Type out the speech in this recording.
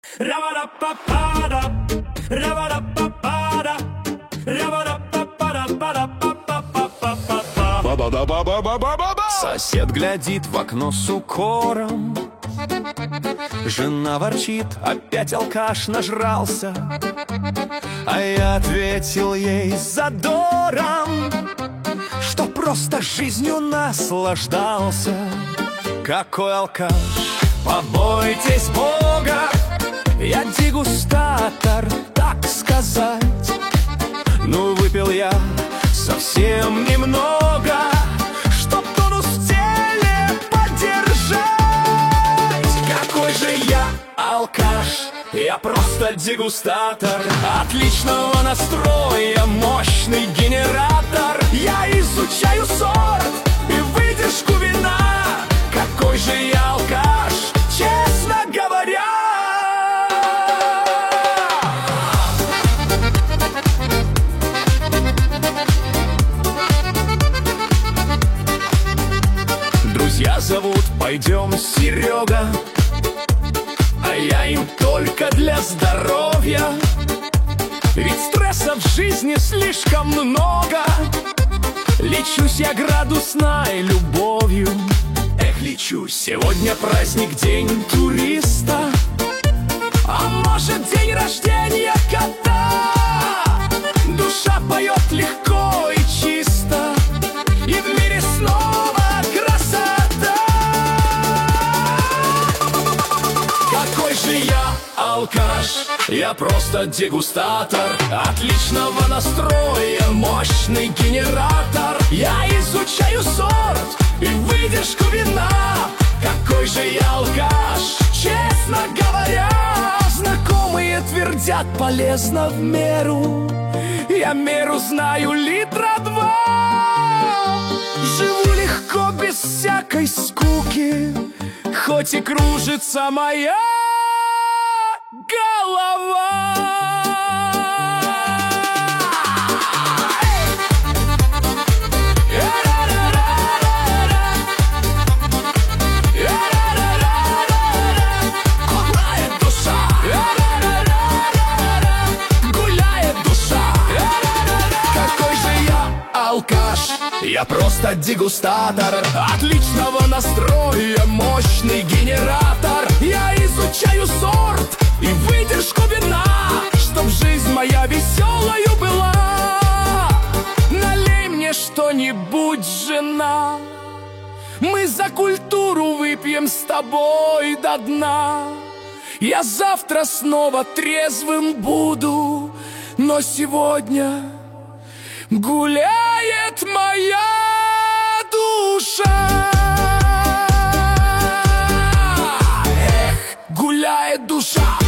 Сосед глядит в окно с укором, жена ворчит, опять алкаш нажрался. А я ответил ей задором, что просто жизнью наслаждался. Какой алкаш, побойтесь Бога, я дегустатор, так сказать. Ну, выпил я совсем немного, чтоб тонус в теле поддержать. Какой же я алкаш, я просто дегустатор отличного настроя, мощный генератор. Я изучаю сорт и выдержку вина. Какой же я алкаш, честно говоря. Друзья зовут, пойдем, Серега, а я им только для здоровья. Ведь стресса в жизни слишком много. Лечусь я градусной любовью. Эх, лечусь, сегодня праздник, день туриста, а может, день рождения кота. Душа поет легко и чисто, и в мире снова красота. Какой же я алкаш, я просто дегустатор отличного настроя, мощный генератор. Я изучаю сорт и выдержку вина. Какой же я алкаш, честно говоря. Знакомые твердят, полезно в меру, я меру знаю литра 2. Живу легко, без всякой скуки, хоть и кружится моя голова. Я просто дегустатор отличного настроя, мощный генератор. Я изучаю сорт и выдержку вина, чтоб жизнь моя веселою была. Налей мне что-нибудь, жена, мы за культуру выпьем с тобой до дна. Я завтра снова трезвым буду, но сегодня гуляет моя душа. Эх, гуляет душа.